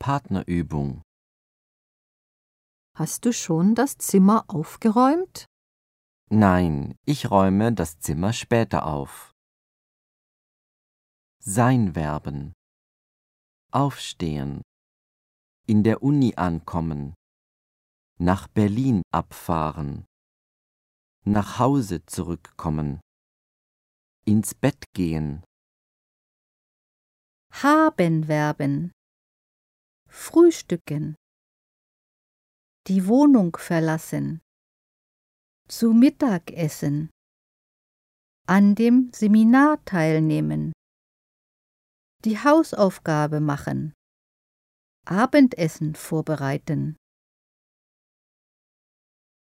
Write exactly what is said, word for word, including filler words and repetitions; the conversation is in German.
Partnerübung. Hast du schon das Zimmer aufgeräumt? Nein, ich räume das Zimmer später auf. Sein-Verben. Aufstehen. In der Uni ankommen. Nach Berlin abfahren. Nach Hause zurückkommen. Ins Bett gehen. Haben-Verben. Frühstücken. Die Wohnung verlassen. Zu Mittag essen. An dem Seminar teilnehmen. Die Hausaufgabe machen. Abendessen vorbereiten.